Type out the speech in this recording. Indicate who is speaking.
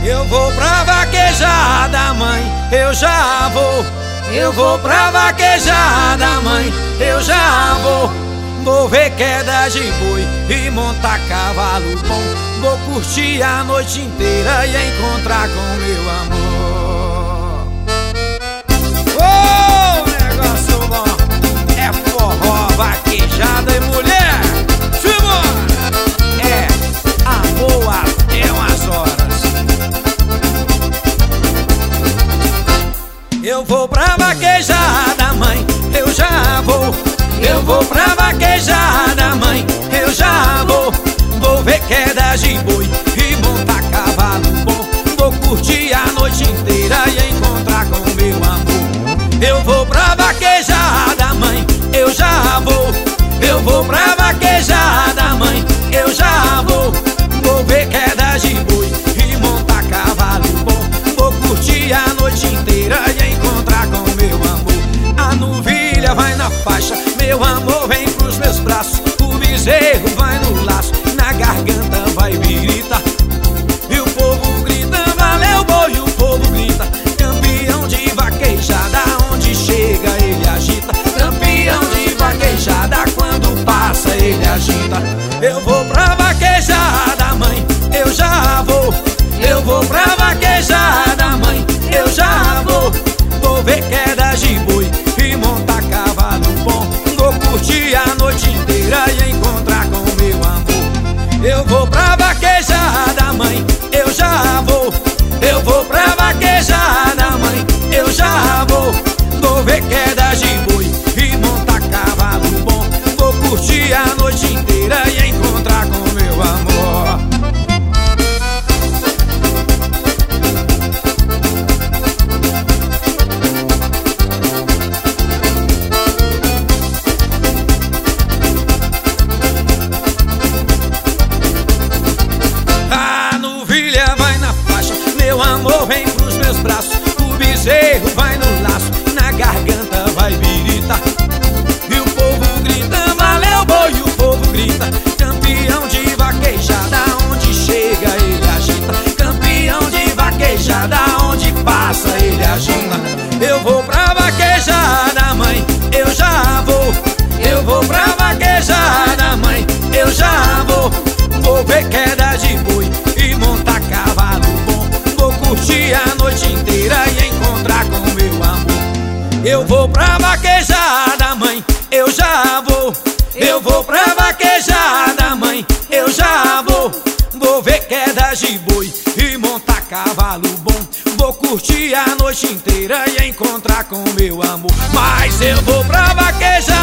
Speaker 1: Eu vou pra vaquejada, mãe, eu já vou. Eu vou pra vaquejada, mãe, eu já vou. Vou ver queda de boi e montar cavalo bom. Vou curtir a noite inteira e encontrar com meu amor. Ô, negócio bom, é forró, vaquejada e mulher. Simbora! É amor até umas horas. Eu vou pra vaquejada, mãe, eu já vou. Eu vou pra vaquejada, mãe, eu já vou. Vou ver queda de boi e montar cavalo bom. Vou curtir a noite inteira e encontrar com meu amor. Eu vou pra vaquejada, mãe, eu já vou. Eu vou pra vaquejada, mãe, eu já vou. Vou ver queda de boi e montar cavalo bom. Vou curtir a noite inteira e encontrar com meu amor. A novilha vai na faixa, meu amor vem pros meus braços. O bezerro vai no laço, na garganta vai birita. E o povo grita, valeu boi, o povo grita. Campeão de vaquejada, onde chega ele agita. Campeão de vaquejada, quando passa ele agita. Eu vou pra vaquejada, mãe, eu já vou. Eu vou pra vaquejada, mãe, eu já vou. Vou ver queda de boi e montar cavalo bom. Vou curtir a noite inteira e encontrar com meu amor. Eu vou pra vaquejada, mãe, eu já vou. Eu vou pra vaquejada, mãe, eu já vou. Vou ver queda de boi e montar cavalo bom. Vou curtir a noite inteira e encontrar com meu amor. Meu amor vem pros meus braços, o bezerro vai no laço, na garganta vai birita. E o povo grita, valeu boi, o povo grita. Campeão de vaquejada, onde chega ele agita. Campeão de vaquejada, onde passa ele agita. Eu vou pra vaquejada, mãe, eu já vou. Eu vou pra vaquejada, mãe, eu já vou. Vou ver queda de boi e montar cavalo bom. Vou curtir a noite inteira e encontrar com meu amor. Eu vou pra vaquejada, mãe, eu já vou. Eu vou pra vaquejada, mãe, eu já vou. Vou ver queda de boi e montar cavalo bom. Vou curtir a noite inteira e encontrar com meu amor. Mas eu vou pra vaquejada.